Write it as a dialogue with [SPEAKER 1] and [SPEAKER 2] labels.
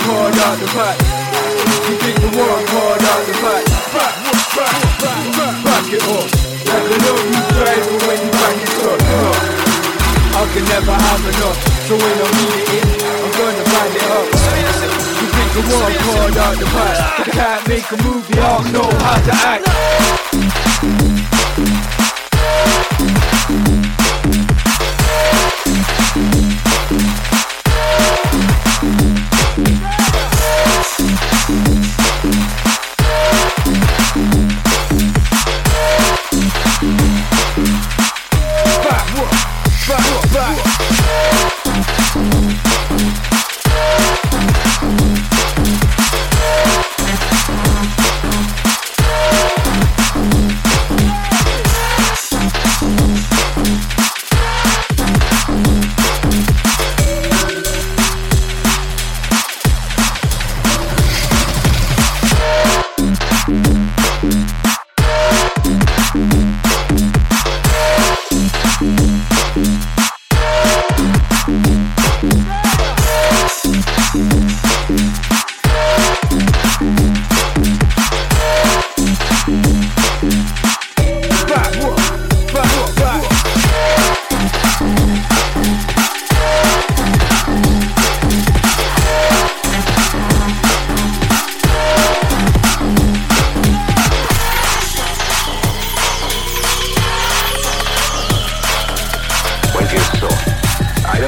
[SPEAKER 1] card out the back. You think the wild card out the back. Back it up. Like I know you drive, but when you back it up, I can never have enough. So when I need it in, I'm gonna back it up. You think the wild card out the back. I can't make a movie, I don't know how to act.